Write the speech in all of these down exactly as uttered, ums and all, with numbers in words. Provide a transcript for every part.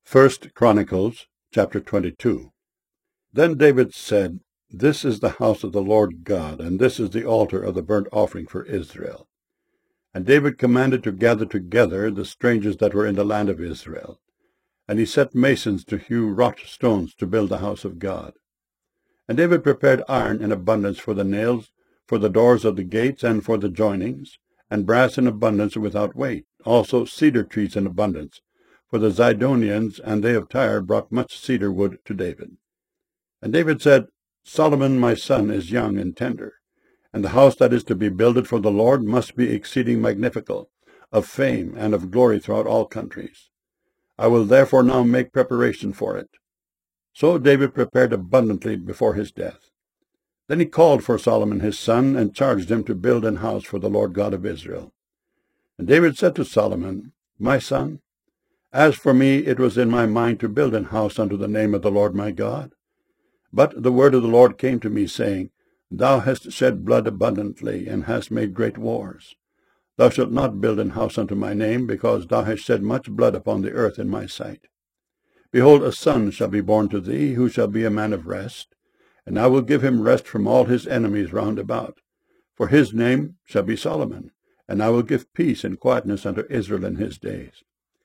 First Chronicles chapter twenty-two. Then David said, This is the house of the Lord God, and this is the altar of the burnt offering for Israel. And David commanded to gather together the strangers that were in the land of Israel. And he set masons to hew wrought stones to build the house of God. And David prepared iron in abundance for the nails, for the doors of the gates, and for the joinings, and brass in abundance without weight, also cedar trees in abundance. For the Zidonians and they of Tyre brought much cedar wood to David. And David said, Solomon my son is young and tender, and the house that is to be builded for the Lord must be exceeding magnifical, of fame and of glory throughout all countries. I will therefore now make preparation for it. So David prepared abundantly before his death. Then he called for Solomon his son, and charged him to build an house for the Lord God of Israel. And David said to Solomon, My son, as for me, it was in my mind to build an house unto the name of the Lord my God. But the word of the Lord came to me, saying, Thou hast shed blood abundantly, and hast made great wars. Thou shalt not build an house unto my name, because thou hast shed much blood upon the earth in my sight. Behold, a son shall be born to thee, who shall be a man of rest, and I will give him rest from all his enemies round about. For his name shall be Solomon, and I will give peace and quietness unto Israel in his days.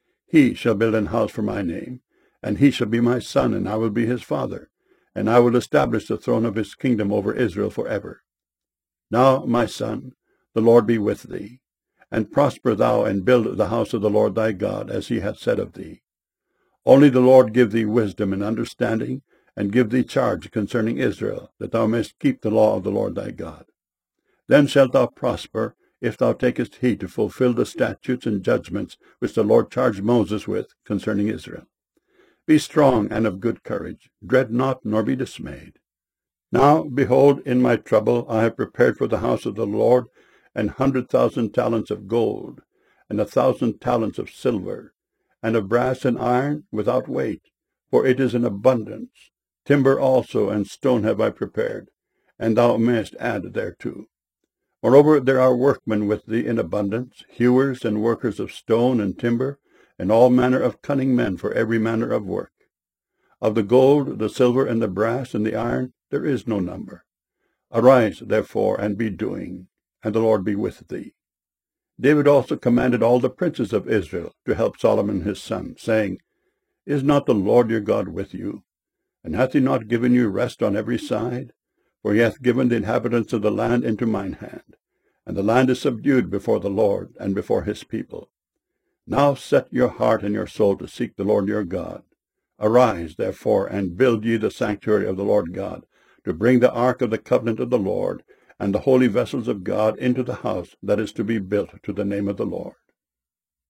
He shall build an house for my name, and he shall be my son, and I will be his father, and I will establish the throne of his kingdom over Israel forever. Now, my son, the Lord be with thee, and prosper thou, and build the house of the Lord thy God, as he hath said of thee. Only the Lord give thee wisdom and understanding, and give thee charge concerning Israel, that thou mayest keep the law of the Lord thy God. Then shalt thou prosper, if thou takest heed to fulfill the statutes and judgments which the Lord charged Moses with concerning Israel. Be strong and of good courage, dread not, nor be dismayed. Now, behold, in my trouble I have prepared for the house of the Lord an hundred thousand talents of gold, and a thousand talents of silver, and of brass and iron without weight, for it is in abundance. Timber also and stone have I prepared, and thou mayest add thereto. Moreover, there are workmen with thee in abundance, hewers and workers of stone and timber, and all manner of cunning men for every manner of work. Of the gold, the silver, and the brass, and the iron, there is no number. Arise, therefore, and be doing, and the Lord be with thee. David also commanded all the princes of Israel to help Solomon his son, saying, Is not the Lord your God with you? And hath he not given you rest on every side? For he hath given the inhabitants of the land into mine hand, and the land is subdued before the Lord and before his people. Now set your heart and your soul to seek the Lord your God. Arise, therefore, and build ye the sanctuary of the Lord God, to bring the ark of the covenant of the Lord, and the holy vessels of God into the house that is to be built to the name of the Lord.